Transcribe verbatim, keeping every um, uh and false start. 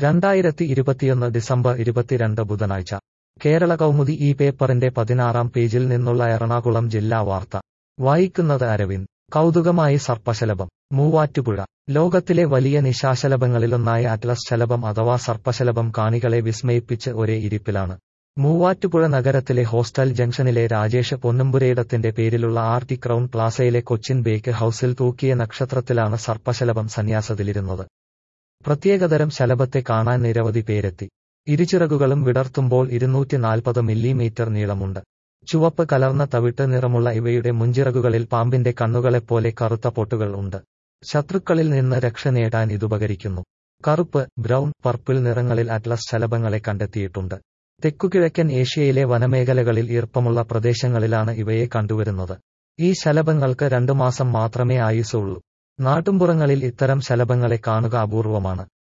രണ്ടായിരത്തി ഇരുപത്തിയൊന്ന് ഡിസംബർ ഇരുപത്തിരണ്ട് ബുധനാഴ്ച കേരള കൗമുദി ഈ പേപ്പറിന്റെ പതിനാറാം പേജിൽ നിന്നുള്ള എറണാകുളം ജില്ലാ വാർത്ത വായിക്കുന്നത് അരവിന്ദ്. കൗതുകമായി സർപ്പശലഭം. മൂവാറ്റുപുഴ. ലോകത്തിലെ വലിയ നിശാശലഭങ്ങളിലൊന്നായ അറ്റ്ലസ് ശലഭം അഥവാ സർപ്പശലഭം കാണികളെ വിസ്മയിപ്പിച്ച് ഒരേ ഇരിപ്പിലാണ്. മൂവാറ്റുപുഴ നഗരത്തിലെ ഹോസ്റ്റൽ ജംഗ്ഷനിലെ രാജേഷ് പൊന്നുംപുരയിടത്തിന്റെ പേരിലുള്ള ആർടി ക്രൗൺ പ്ലാസയിലെ കൊച്ചിൻ ബേക്ക് ഹൌസിൽ തൂക്കിയ നക്ഷത്രത്തിലാണ് സർപ്പശലഭം സന്യാസത്തിലിരുന്നത്. പ്രത്യേകതരം ശലഭത്തെ കാണാൻ നിരവധി പേരെത്തി. ഇരുചിറകുകളും വിടർത്തുമ്പോൾ ഇരുന്നൂറ്റി നാൽപ്പത് മില്ലിമീറ്റർ നീളമുണ്ട്. ചുവപ്പ് കലർന്ന തവിട്ട് നിറമുള്ള ഇവയുടെ മുൻചിറകുകളിൽ പാമ്പിന്റെ കണ്ണുകളെപ്പോലെ കറുത്ത പൊട്ടുകൾ ഉണ്ട്. ശത്രുക്കളിൽ നിന്ന് രക്ഷ നേടാൻ ഇതുപകരിക്കുന്നു. കറുപ്പ്, ബ്രൗൺ, പർപ്പിൾ നിറങ്ങളിൽ അറ്റ്ലസ് ശലഭങ്ങളെ കണ്ടെത്തിയിട്ടുണ്ട്. തെക്കുകിഴക്കൻ ഏഷ്യയിലെ വനമേഖലകളിൽ ഈർപ്പമുള്ള പ്രദേശങ്ങളിലാണ് ഇവയെ കണ്ടുവരുന്നത്. ഈ ശലഭങ്ങൾക്ക് രണ്ടു മാസം മാത്രമേ ആയുസ്സുള്ളൂ. നാട്ടുമ്പുറങ്ങളിൽ ഇത്തരം ശലഭങ്ങളെ കാണുക അപൂർവമാണ്.